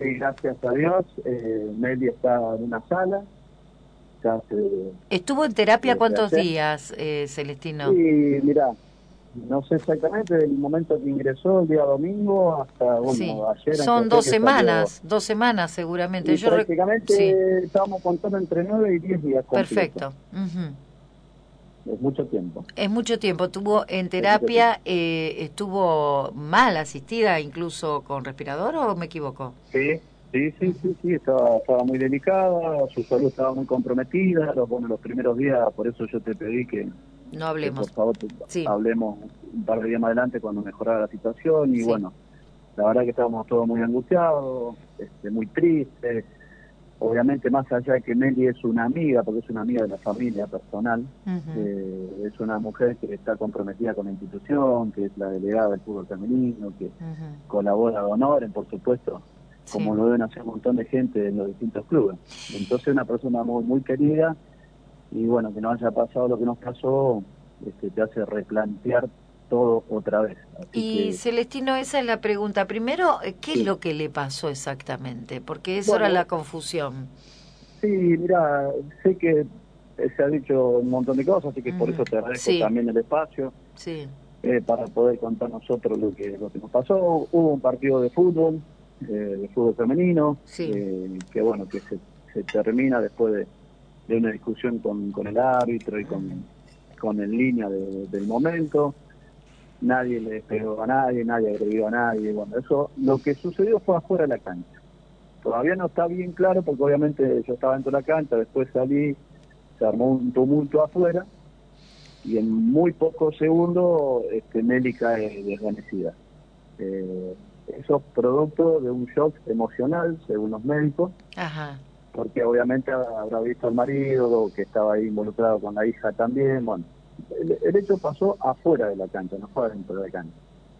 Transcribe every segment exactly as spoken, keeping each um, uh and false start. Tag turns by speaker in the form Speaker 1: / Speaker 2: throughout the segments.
Speaker 1: sí, gracias a Dios. Eh, Meli está en una sala. Ya hace,
Speaker 2: ¿Estuvo en terapia
Speaker 1: desde
Speaker 2: cuántos
Speaker 1: ayer.
Speaker 2: días, eh,
Speaker 1: Y
Speaker 2: Celestino?
Speaker 1: mira, no sé exactamente del momento que ingresó el día domingo hasta,
Speaker 2: Sí,
Speaker 1: bueno, ayer
Speaker 2: son
Speaker 1: anteayer
Speaker 2: dos
Speaker 1: que salió.
Speaker 2: semanas, dos semanas seguramente.
Speaker 1: Y
Speaker 2: Yo rec- sí,
Speaker 1: prácticamente estábamos contando entre nueve y diez días completos.
Speaker 2: perfecto. Ujú.
Speaker 1: Es mucho tiempo.
Speaker 2: Es mucho tiempo. Tuvo en
Speaker 1: Es mucho tiempo.
Speaker 2: terapia, eh, estuvo mal asistida, incluso con respirador, ¿o me equivoco?
Speaker 1: Sí, sí, sí,
Speaker 2: Ujú.
Speaker 1: sí, sí, estaba, estaba muy delicada, su salud estaba muy comprometida. Los, bueno, los primeros días, por eso yo te pedí que,
Speaker 2: No
Speaker 1: que por
Speaker 2: hablemos.
Speaker 1: favor te-
Speaker 2: Sí,
Speaker 1: hablemos un par de días más adelante cuando mejorara la situación. Y
Speaker 2: sí,
Speaker 1: bueno, la verdad que estábamos todos muy angustiados, este, muy tristes. Obviamente, más allá de que Meli es una amiga, porque es una amiga de la familia personal,
Speaker 2: ujú,
Speaker 1: eh, es una mujer que está comprometida con la institución, que es la delegada del fútbol femenino, que
Speaker 2: ujú,
Speaker 1: colabora de honor, por supuesto,
Speaker 2: sí.
Speaker 1: como lo deben hacer un montón de gente en los distintos clubes. Entonces, una persona muy, muy querida, y bueno, que no haya pasado lo que nos pasó, este, te hace replantear todo otra vez. Así
Speaker 2: Y
Speaker 1: que,
Speaker 2: Celestino, esa es la pregunta. Primero, eh, ¿qué es
Speaker 1: sí.
Speaker 2: lo que le pasó exactamente? Porque eso era la
Speaker 1: Bueno,
Speaker 2: confusión.
Speaker 1: sí, mira, sé que se ha dicho un montón de cosas, así que por
Speaker 2: Ujú,
Speaker 1: eso te agradezco
Speaker 2: sí,
Speaker 1: también el espacio
Speaker 2: sí,
Speaker 1: eh, para poder contar nosotros lo que, lo que nos pasó. Hubo un partido de fútbol, eh, de fútbol femenino,
Speaker 2: sí.
Speaker 1: eh, que bueno, que se, se termina después de, de una discusión con, con el árbitro y
Speaker 2: Ujú,
Speaker 1: con, con el línea de- del momento. Nadie le pegó a nadie, nadie agredió a nadie. Bueno, eso, lo que sucedió fue afuera de la cancha. Todavía no está bien claro porque obviamente yo estaba dentro de la cancha, después salí, se armó un tumulto afuera y en muy pocos segundos este, Nelly cae desvanecida. Eh, eso es producto de un shock emocional, según los médicos,
Speaker 2: ajá.
Speaker 1: porque obviamente habrá visto al marido que estaba ahí involucrado con la hija también. Bueno, el, el hecho pasó afuera de la cancha, no fue adentro de la cancha.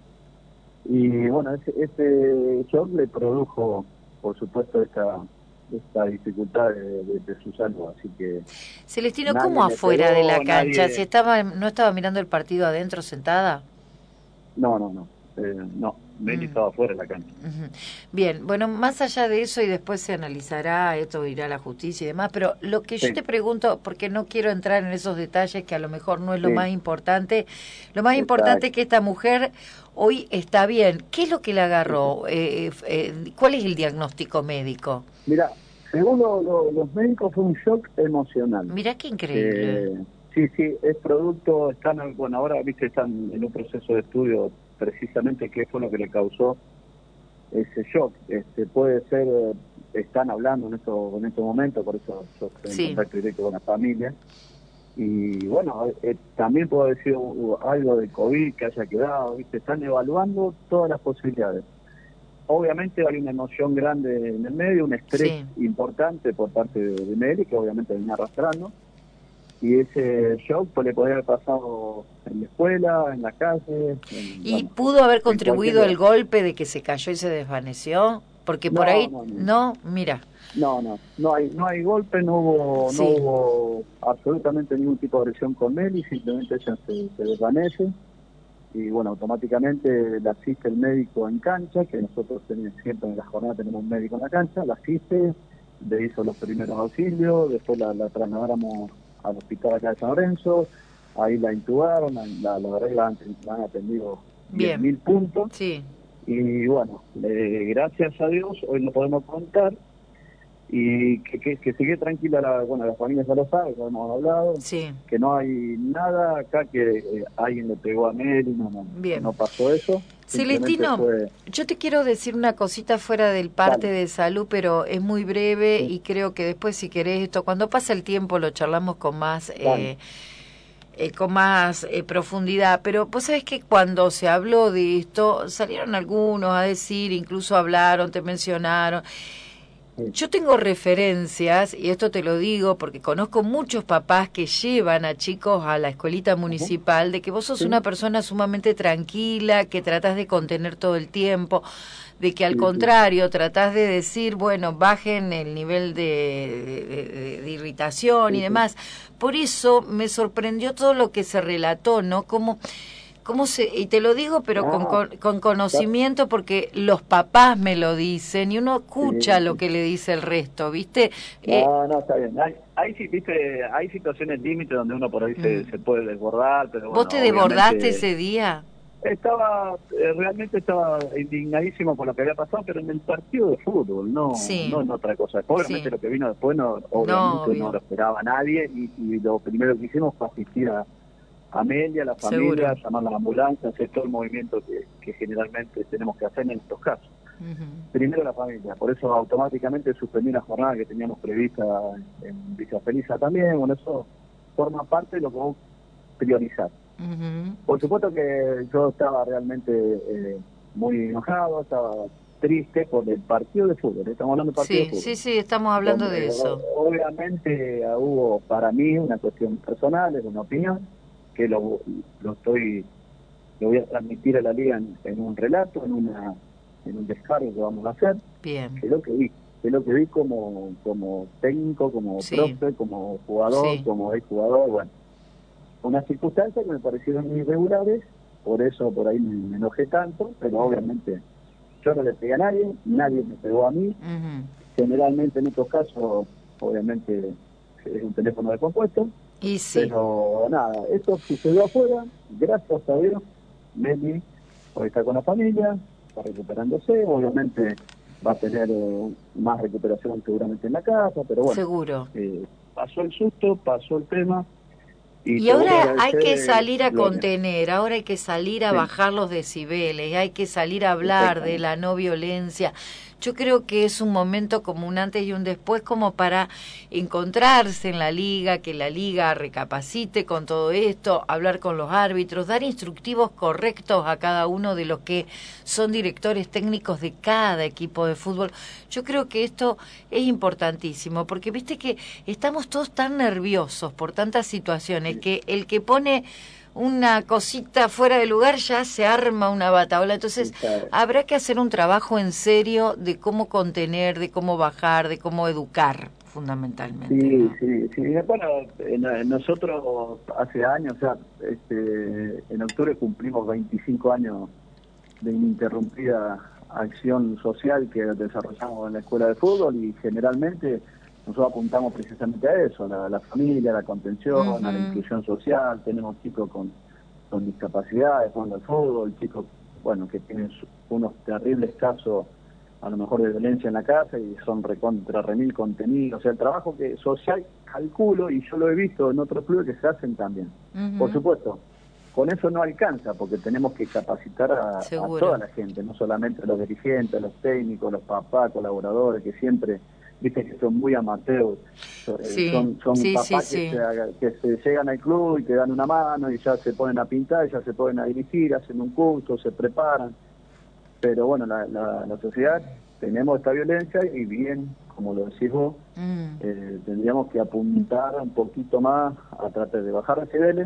Speaker 1: Y bueno, ese, ese shock le produjo, por supuesto, esta, esta dificultad de, de, de su salud. Así que
Speaker 2: Celestino, ¿cómo
Speaker 1: nadie le
Speaker 2: afuera de la
Speaker 1: pegó,
Speaker 2: cancha? Si
Speaker 1: nadie...
Speaker 2: estaba, ¿no estaba mirando el partido adentro sentada?
Speaker 1: No, no, no. Eh, no, Meli
Speaker 2: Mm,
Speaker 1: estaba afuera de la cancha.
Speaker 2: ujú. Bien, bueno, más allá de eso y después se analizará, esto irá a la justicia y demás, pero lo que yo
Speaker 1: Sí,
Speaker 2: te pregunto, porque no quiero entrar en esos detalles que a lo mejor no es lo
Speaker 1: sí,
Speaker 2: más importante, lo más importante es
Speaker 1: exacto.
Speaker 2: que esta mujer hoy está bien. ¿Qué es lo que le
Speaker 1: Sí, sí.
Speaker 2: agarró? Eh, eh, ¿cuál es el diagnóstico médico?
Speaker 1: Mira, según lo- lo- los médicos fue un shock emocional.
Speaker 2: Mirá qué increíble.
Speaker 1: Eh, sí, sí, es producto, están, bueno, ahora viste, están en un proceso de estudio precisamente qué fue lo que le causó ese shock. Este, puede ser, eh, están hablando en estos en estos momentos, por eso yo estoy en
Speaker 2: Sí.
Speaker 1: contacto directo con la familia. Y bueno, eh, también puede haber sido uh, algo de COVID que haya quedado, ¿viste? Están evaluando todas las posibilidades. Obviamente hay una emoción grande en el medio, un estrés
Speaker 2: Sí.
Speaker 1: importante por parte de, de Meli, que obviamente venía arrastrando, y ese shock pues, le podría haber pasado en la escuela, en la calle, en,
Speaker 2: ¿Y
Speaker 1: bueno,
Speaker 2: pudo haber
Speaker 1: en cualquier
Speaker 2: contribuido el
Speaker 1: lugar.
Speaker 2: golpe de que se cayó y se desvaneció? Porque por
Speaker 1: No,
Speaker 2: ahí,
Speaker 1: no, no.
Speaker 2: no, mira,
Speaker 1: No, no, no hay, no hay golpe, no hubo, no
Speaker 2: sí,
Speaker 1: hubo absolutamente ningún tipo de agresión con Meli, simplemente ella se, se desvanece y bueno, automáticamente la asiste el médico en cancha, que nosotros tenemos, siempre en la jornada tenemos un médico en la cancha, la asiste, le hizo los primeros auxilios, después la, la trasladamos al hospital acá de San Lorenzo, ahí la intubaron, la, la, la verdad que la han, la han atendido diez
Speaker 2: bien,
Speaker 1: mil puntos
Speaker 2: sí,
Speaker 1: y bueno, eh, gracias a Dios hoy lo podemos contar y que, que, que se quede tranquila la, bueno, la familia ya lo sabe, ya hemos hablado,
Speaker 2: sí,
Speaker 1: que no hay nada acá que eh, alguien le pegó a Meli, no, no,
Speaker 2: bien.
Speaker 1: no pasó eso, simplemente
Speaker 2: Celestino,
Speaker 1: fue,
Speaker 2: yo te quiero decir una cosita fuera del parte
Speaker 1: dale,
Speaker 2: de salud, pero es muy breve
Speaker 1: sí,
Speaker 2: y creo que después si querés esto, cuando pasa el tiempo lo charlamos con más...
Speaker 1: dale,
Speaker 2: Eh, eh, con más eh, profundidad, pero vos sabés que cuando se habló de esto, salieron algunos a decir, incluso hablaron, te mencionaron.
Speaker 1: sí,
Speaker 2: Yo tengo referencias, y esto te lo digo porque conozco muchos papás que llevan a chicos a la escuelita
Speaker 1: ujú,
Speaker 2: municipal, de que vos sos una
Speaker 1: sí,
Speaker 2: persona sumamente tranquila, que tratás de contener todo el tiempo, de que al
Speaker 1: sí, sí,
Speaker 2: contrario tratás de decir, bueno, bajen el nivel de, de, de, de irritación y
Speaker 1: sí, sí,
Speaker 2: demás. Por eso me sorprendió todo lo que se relató, ¿no? Como ¿Cómo se, y te lo digo, pero
Speaker 1: Ah,
Speaker 2: con, con, con conocimiento, porque los papás me lo dicen y uno escucha
Speaker 1: sí,
Speaker 2: lo
Speaker 1: sí.
Speaker 2: que le dice el resto, ¿viste? Eh,
Speaker 1: No, no, está bien. Hay, hay, sí, viste, hay situaciones límites donde uno por ahí se,
Speaker 2: mm.
Speaker 1: se puede desbordar, pero
Speaker 2: ¿Vos
Speaker 1: bueno,
Speaker 2: te desbordaste
Speaker 1: obviamente
Speaker 2: ese día?
Speaker 1: estaba, eh, realmente estaba indignadísimo por lo que había pasado, pero en el partido de fútbol, no,
Speaker 2: Sí,
Speaker 1: no en otra cosa. Obviamente
Speaker 2: sí.
Speaker 1: lo que vino después, no,
Speaker 2: No,
Speaker 1: obviamente no
Speaker 2: obvio,
Speaker 1: lo esperaba nadie y, y lo primero que hicimos fue asistir a a Amelia, a la familia,
Speaker 2: seguro.
Speaker 1: llamar a la ambulancia, hacer todo el movimiento que, que generalmente tenemos que hacer en estos casos.
Speaker 2: Ujú.
Speaker 1: Primero la familia, por eso automáticamente suspendí una jornada que teníamos prevista en Villa Felisa también, bueno, eso forma parte de lo que vos priorizar.
Speaker 2: Ujú.
Speaker 1: Por supuesto que yo estaba realmente eh, muy enojado, estaba triste por el partido de fútbol, estamos hablando de partido de
Speaker 2: Sí,
Speaker 1: fútbol,
Speaker 2: sí, sí, estamos hablando de
Speaker 1: donde
Speaker 2: eso.
Speaker 1: obviamente hubo para mí una cuestión personal, es una opinión, que lo, lo estoy lo voy a transmitir a la liga en, en un relato, en una en un descargo que vamos a hacer,
Speaker 2: Bien,
Speaker 1: que es lo que vi, que es lo que vi como, como técnico, como
Speaker 2: sí,
Speaker 1: profe, como jugador,
Speaker 2: sí.
Speaker 1: como exjugador, bueno, unas circunstancias que me parecieron irregulares, por eso por ahí me, me enojé tanto, pero obviamente yo no le pegué a nadie, nadie me pegó a mí,
Speaker 2: Ujú.
Speaker 1: generalmente en estos casos, obviamente es un teléfono de compuesto,
Speaker 2: Y sí.
Speaker 1: pero nada, esto sucedió afuera, gracias a Dios, Meli hoy está con la familia, está recuperándose, obviamente va a tener eh, más recuperación seguramente en la casa, pero bueno,
Speaker 2: Seguro.
Speaker 1: eh, pasó el susto, pasó el tema, y
Speaker 2: Y
Speaker 1: te voy a
Speaker 2: ahora hay
Speaker 1: agradecer,
Speaker 2: que
Speaker 1: eh,
Speaker 2: salir a
Speaker 1: Gloria.
Speaker 2: contener, ahora hay que salir a
Speaker 1: Sí,
Speaker 2: bajar los decibeles, hay que salir a hablar de
Speaker 1: exactamente.
Speaker 2: la no violencia. Yo creo que es un momento como un antes y un después, como para encontrarse en la liga, que la liga recapacite con todo esto, hablar con los árbitros, dar instructivos correctos a cada uno de los que son directores técnicos de cada equipo de fútbol. Yo creo que esto es importantísimo, porque viste que estamos todos tan nerviosos por tantas situaciones
Speaker 1: Sí,
Speaker 2: que el que pone una cosita fuera de lugar ya se arma una bataola. Entonces
Speaker 1: está-
Speaker 2: habrá que hacer un trabajo en serio de cómo contener, de cómo bajar, de cómo educar, fundamentalmente,
Speaker 1: sí,
Speaker 2: ¿no?
Speaker 1: sí, sí. Bueno, en- en nosotros hace años, o sea, este, en octubre cumplimos veinticinco años de ininterrumpida acción social que desarrollamos en la escuela de fútbol y generalmente nosotros apuntamos precisamente a eso, a la, a la familia, a la contención, a la
Speaker 2: Ujú.
Speaker 1: inclusión social. Tenemos chicos con, con discapacidades jugando al fútbol, chicos bueno que tienen su- unos terribles casos a lo mejor de violencia en la casa y son recontra remil contenidos. O sea, el trabajo que social calculo, y yo lo he visto en otros clubes que se hacen también. Por
Speaker 2: Ujú.
Speaker 1: supuesto, con eso no alcanza, porque tenemos que capacitar a, a toda
Speaker 2: Seguro.
Speaker 1: la gente, no solamente a los dirigentes, a los técnicos, los papás, colaboradores, que siempre, viste que son muy amateurs, so- eh,
Speaker 2: Sí,
Speaker 1: son son
Speaker 2: sí, sí,
Speaker 1: papás que
Speaker 2: sí.
Speaker 1: se, haga- que se llegan al club y te dan una mano y ya se ponen a pintar, ya se ponen a dirigir, hacen un curso, se preparan, pero bueno, la, la, la sociedad tenemos esta violencia y bien, como lo decís vos,
Speaker 2: Mm.
Speaker 1: eh, tendríamos que apuntar un poquito más a tratar de bajar decibeles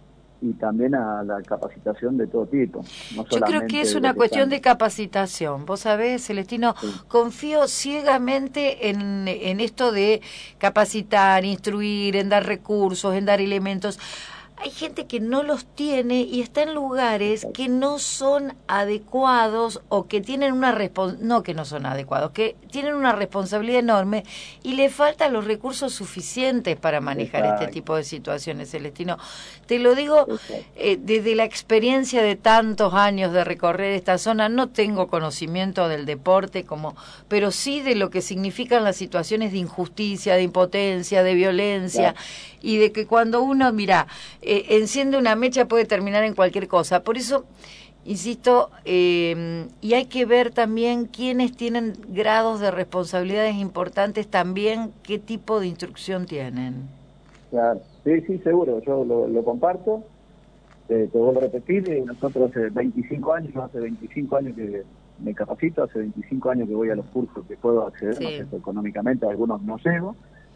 Speaker 1: y también a la capacitación de todo tipo, no
Speaker 2: Yo creo que
Speaker 1: solamente
Speaker 2: es
Speaker 1: de lo
Speaker 2: una
Speaker 1: que
Speaker 2: cuestión
Speaker 1: están.
Speaker 2: de capacitación. Vos sabés, Celestino,
Speaker 1: Sí,
Speaker 2: confío ciegamente en, en esto de capacitar, instruir, en dar recursos, en dar elementos. Hay gente que no los tiene y está en lugares
Speaker 1: exacto.
Speaker 2: que no son adecuados o que tienen una responsabilidad, no que no son adecuados, que tienen una responsabilidad enorme y le faltan los recursos suficientes para manejar este
Speaker 1: Exacto,
Speaker 2: tipo de situaciones, Celestino. Te lo digo
Speaker 1: exacto.
Speaker 2: eh, desde la experiencia de tantos años de recorrer esta zona. No tengo conocimiento del deporte, como, pero sí de lo que significan las situaciones de injusticia, de impotencia, de violencia,
Speaker 1: Claro.
Speaker 2: y de que cuando uno, mira, eh, enciende una mecha puede terminar en cualquier cosa. Por eso, insisto, eh, y hay que ver también quiénes tienen grados de responsabilidades importantes, también qué tipo de instrucción tienen.
Speaker 1: Claro. Sí, sí, seguro, yo lo, lo comparto. Eh, te vuelvo a repetir, eh, nosotros hace veinticinco años, yo hace veinticinco años que me capacito, hace veinticinco años que voy a los cursos que puedo acceder, no
Speaker 2: Sí.
Speaker 1: sé si económicamente a algunos no llego,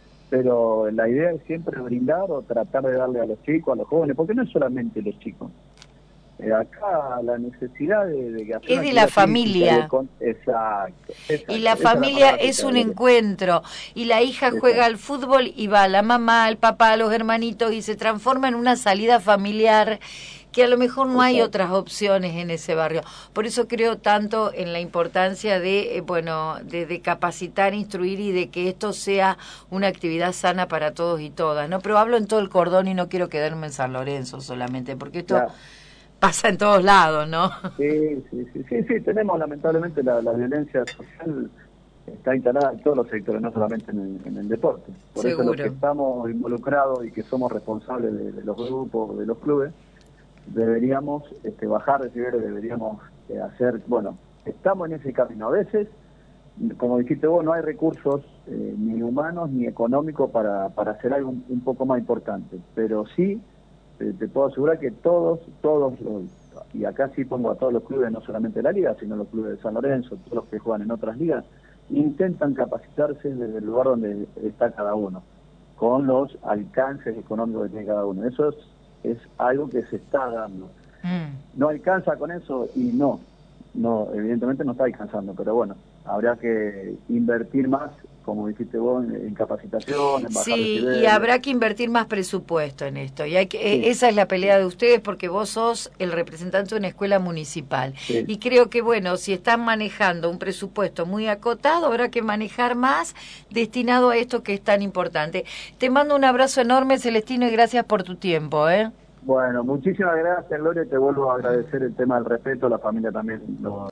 Speaker 1: pero la idea es siempre brindar o tratar de darle a los chicos, a los jóvenes, porque no es solamente los chicos. Eh, acá la necesidad de, de hacer
Speaker 2: Es
Speaker 1: una
Speaker 2: de la
Speaker 1: actividad física y de...
Speaker 2: familia.
Speaker 1: Con... Exacto,
Speaker 2: Y la
Speaker 1: exacto, esa es la
Speaker 2: familia
Speaker 1: palabra que
Speaker 2: es
Speaker 1: usted,
Speaker 2: un
Speaker 1: Gloria.
Speaker 2: encuentro. Y la hija juega
Speaker 1: Exacto,
Speaker 2: al fútbol y va la mamá, el papá, los hermanitos y se transforma en una salida familiar que a lo mejor no hay
Speaker 1: Exacto.
Speaker 2: otras opciones en ese barrio. Por eso creo tanto en la importancia de, eh, bueno, de, de capacitar, instruir y de que esto sea una actividad sana para todos y todas, ¿no? Pero hablo en todo el cordón y no quiero quedarme en San Lorenzo solamente, porque esto
Speaker 1: Claro.
Speaker 2: pasa en todos lados, ¿no?
Speaker 1: Sí, sí, sí, sí, sí, tenemos lamentablemente la, la violencia social está instalada en todos los sectores, no solamente en el, en el deporte. Por eso los que
Speaker 2: Seguro.
Speaker 1: estamos involucrados y que somos responsables de, de los grupos, de los clubes, deberíamos este, bajar de nivel, deberíamos eh, hacer, bueno, estamos en ese camino. A veces, como dijiste vos, no hay recursos eh, ni humanos ni económicos para, para hacer algo un, un poco más importante, pero sí, eh, te puedo asegurar que todos, todos los, y acá sí pongo a todos los clubes, no solamente de la liga, sino los clubes de San Lorenzo, todos los que juegan en otras ligas, intentan capacitarse desde el lugar donde está cada uno, con los alcances económicos que tiene cada uno. Eso es, es algo que se está dando.
Speaker 2: Mm.
Speaker 1: ¿No alcanza con eso? Y no, no, evidentemente no está alcanzando, pero bueno, habrá que invertir más, como dijiste vos, en, en capacitación, en bajar
Speaker 2: Sí, y
Speaker 1: decibeles.
Speaker 2: habrá que invertir más presupuesto en esto. Y hay que, eh,
Speaker 1: Sí,
Speaker 2: esa es la pelea
Speaker 1: sí,
Speaker 2: de ustedes porque vos sos el representante de una escuela municipal.
Speaker 1: sí.
Speaker 2: Y creo que, bueno, si están manejando un presupuesto muy acotado, habrá que manejar más destinado a esto que es tan importante. Te mando un abrazo enorme, Celestino, y gracias por tu tiempo, ¿eh?
Speaker 1: Bueno, muchísimas gracias, Gloria, y te vuelvo a agradecer el tema del respeto, la familia también lo